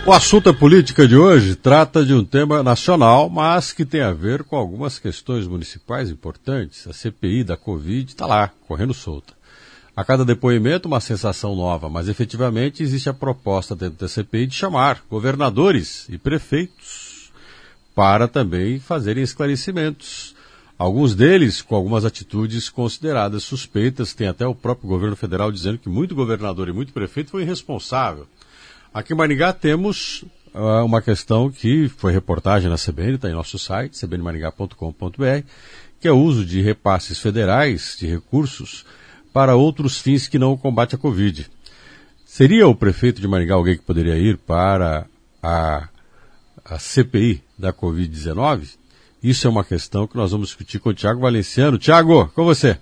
O assunto é política de hoje trata de um tema nacional, mas que tem a ver com algumas questões municipais importantes. A CPI da Covid está lá, correndo solta. A cada depoimento, uma sensação nova, mas efetivamente existe a proposta dentro da CPI de chamar governadores e prefeitos para também fazerem esclarecimentos. Alguns deles com algumas atitudes consideradas suspeitas. Tem até o próprio governo federal dizendo que muito governador e muito prefeito foi irresponsável. Aqui em Maringá temos uma questão que foi reportagem na CBN, está em nosso site, cbnmaringá.com.br, que é o uso de repasses federais, de recursos, para outros fins que não o combate à Covid. Seria o prefeito de Maringá alguém que poderia ir para a CPI da Covid-19? Isso é uma questão que nós vamos discutir com o Tiago Valenciano. Tiago, com você.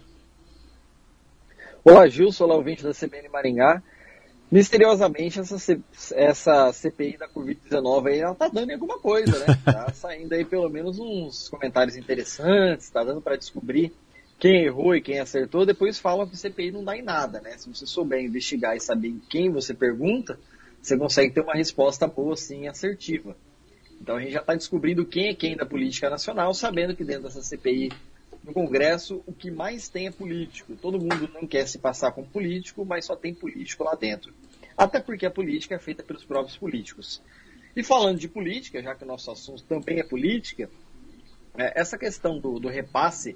Olá, Gilson, olá, ouvinte da CBN Maringá. Misteriosamente, essa CPI da Covid-19 aí, ela tá dando em alguma coisa, né? Tá saindo aí pelo menos uns comentários interessantes, tá dando para descobrir quem errou e quem acertou. Depois falam que CPI não dá em nada, né? Se você souber investigar e saber quem você pergunta, você consegue ter uma resposta boa, sim, assertiva. Então a gente já está descobrindo quem é quem da política nacional, sabendo que dentro dessa CPI no Congresso o que mais tem é político. Todo mundo não quer se passar como político, mas só tem político lá dentro. Até porque a política é feita pelos próprios políticos. E falando de política, já que o nosso assunto também é política, essa questão do repasse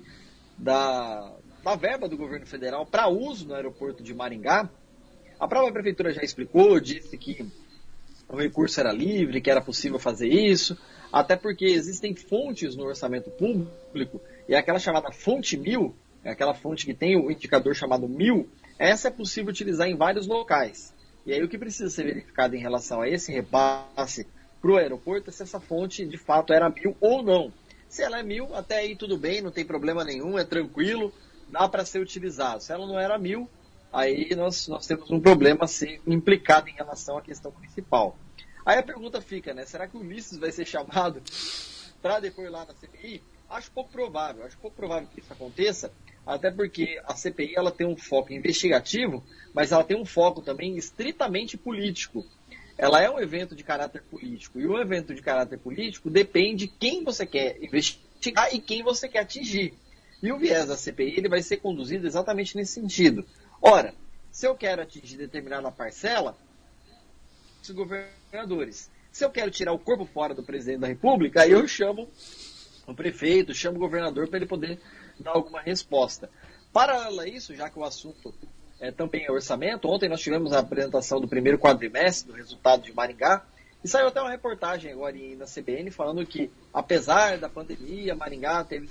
da verba do governo federal para uso no aeroporto de Maringá, a própria prefeitura já explicou, disse que o recurso era livre, que era possível fazer isso, até porque existem fontes no orçamento público, e aquela chamada fonte 1000, aquela fonte que tem o indicador chamado 1000, essa é possível utilizar em vários locais. E aí o que precisa ser verificado em relação a esse repasse para o aeroporto é se essa fonte de fato era 1000 ou não. Se ela é 1000, até aí tudo bem, não tem problema nenhum, é tranquilo, dá para ser utilizado. Se ela não era 1000, aí nós temos um problema a ser implicado em relação à questão municipal. Aí a pergunta fica, né? Será que o Ulisses vai ser chamado para depois lá na CPI? Acho pouco provável que isso aconteça, até porque a CPI ela tem um foco investigativo, mas ela tem um foco também estritamente político. Ela é um evento de caráter político, e um evento de caráter político depende de quem você quer investigar e quem você quer atingir. E o viés da CPI ele vai ser conduzido exatamente nesse sentido. Ora, se eu quero atingir determinada parcela, os governadores. Se eu quero tirar o corpo fora do presidente da República, aí eu chamo o prefeito, chamo o governador para ele poder dar alguma resposta. Paralelo a isso, já que o assunto também é orçamento, ontem nós tivemos a apresentação do primeiro quadrimestre do resultado de Maringá, e saiu até uma reportagem agora na CBN falando que, apesar da pandemia, Maringá teve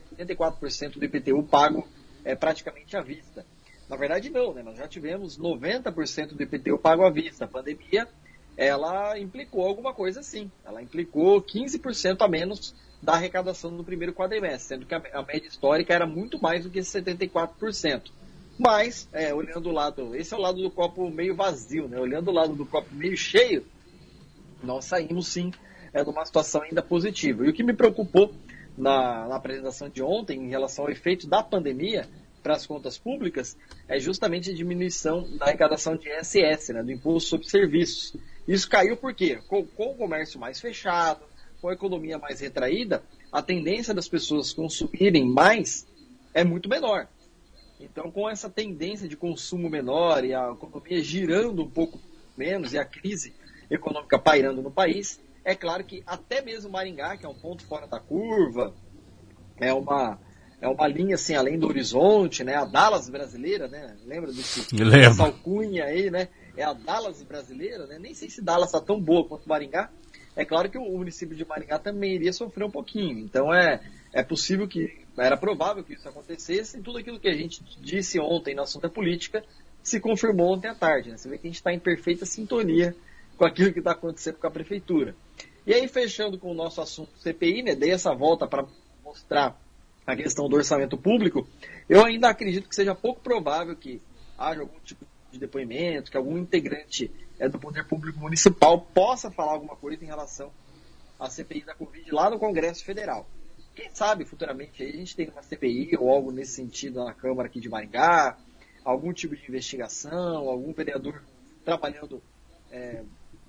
74% do IPTU pago praticamente à vista. Na verdade não, né? Nós já tivemos 90% do IPTU pago à vista. A pandemia, ela implicou alguma coisa assim. Ela implicou 15% a menos da arrecadação no primeiro quadrimestre, sendo que a média histórica era muito mais do que 74%. Mas, olhando o lado, esse é o lado do copo meio vazio, né? Olhando o lado do copo meio cheio, nós saímos sim de uma situação ainda positiva. E o que me preocupou na apresentação de ontem, em relação ao efeito da pandemia para as contas públicas, é justamente a diminuição da arrecadação de ISS, né, do Imposto sobre Serviços. Isso caiu por quê? Com o comércio mais fechado, com a economia mais retraída, a tendência das pessoas consumirem mais é muito menor. Então, com essa tendência de consumo menor e a economia girando um pouco menos e a crise econômica pairando no país, é claro que até mesmo Maringá, que é um ponto fora da curva, é uma linha assim, além do horizonte, né? A Dallas brasileira, né? Lembra dessa alcunha aí, né? É a Dallas brasileira, né? Nem sei se Dallas está tão boa quanto Maringá. É claro que o município de Maringá também iria sofrer um pouquinho. Então é possível era provável que isso acontecesse, e tudo aquilo que a gente disse ontem na assunto da política se confirmou ontem à tarde, né? Você vê que a gente está em perfeita sintonia com aquilo que está acontecendo com a prefeitura. E aí, fechando com o nosso assunto CPI, né? Dei essa volta para mostrar a questão do orçamento público. Eu ainda acredito que seja pouco provável que haja algum tipo de depoimento, que algum integrante do poder público municipal possa falar alguma coisa em relação à CPI da Covid lá no Congresso Federal. Quem sabe, futuramente, aí a gente tem uma CPI ou algo nesse sentido na Câmara aqui de Maringá, algum tipo de investigação, algum vereador trabalhando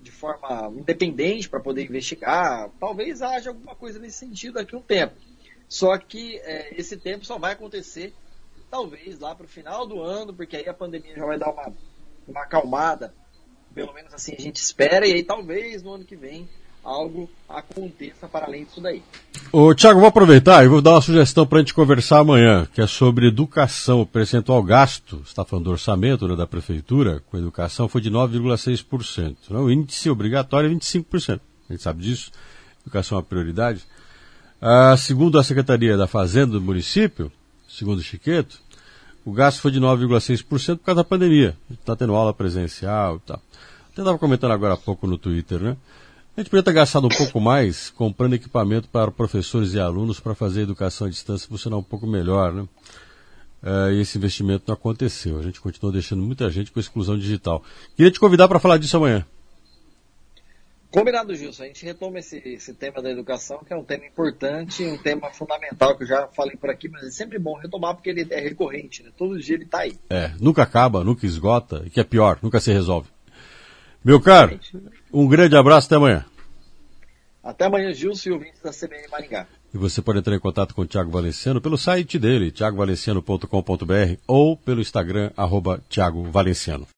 de forma independente para poder investigar. Talvez haja alguma coisa nesse sentido daqui a um tempo. Só que esse tempo só vai acontecer talvez lá para o final do ano, porque aí a pandemia já vai dar uma acalmada, pelo menos assim a gente espera, e aí talvez no ano que vem algo aconteça para além disso daí. Ô, Thiago, vou aproveitar e vou dar uma sugestão para a gente conversar amanhã, que é sobre educação. O percentual gasto, você está falando do orçamento, né, da prefeitura com educação, foi de 9,6%. Né? O índice obrigatório é 25%. A gente sabe disso. Educação é uma prioridade. Segundo a Secretaria da Fazenda do município, segundo o Chiqueto, o gasto foi de 9,6% por causa da pandemia. A gente está tendo aula presencial e tal. Até estava comentando agora há pouco no Twitter, né? A gente podia ter gastado um pouco mais comprando equipamento para professores e alunos para fazer a educação à distância funcionar um pouco melhor, né? E esse investimento não aconteceu. A gente continuou deixando muita gente com exclusão digital. Queria te convidar para falar disso amanhã. Combinado, Gilson. A gente retoma esse tema da educação, que é um tema importante, um tema fundamental, que eu já falei por aqui, mas é sempre bom retomar porque ele é recorrente, né? Todo dia ele está aí. Nunca acaba, nunca esgota, e que é pior, nunca se resolve. Meu caro, um grande abraço, até amanhã. Até amanhã, Gilson e ouvintes da CBN Maringá. E você pode entrar em contato com o Thiago Valenciano pelo site dele, thiagovalenciano.com.br, ou pelo Instagram, @thiagovalenciano.